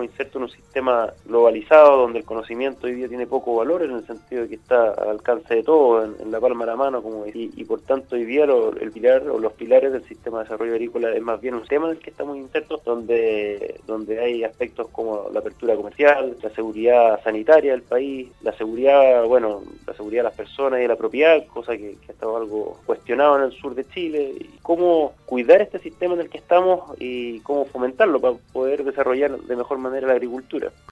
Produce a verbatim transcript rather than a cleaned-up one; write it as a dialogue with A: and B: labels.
A: estamos insertos en un sistema globalizado donde el conocimiento hoy día tiene poco valor, en el sentido de que está al alcance de todos, en, en la palma de la mano, como y, y por tanto hoy día lo, el pilar o los pilares del sistema de desarrollo agrícola es más bien un tema en el que estamos insertos, donde, donde hay aspectos como la apertura comercial, la seguridad sanitaria del país, la seguridad, bueno, la seguridad de las personas y de la propiedad, cosa que, que ha estado algo cuestionado en el sur de Chile, y cómo cuidar este sistema en el que estamos y cómo fomentarlo para poder desarrollar de mejor manera la agricultura.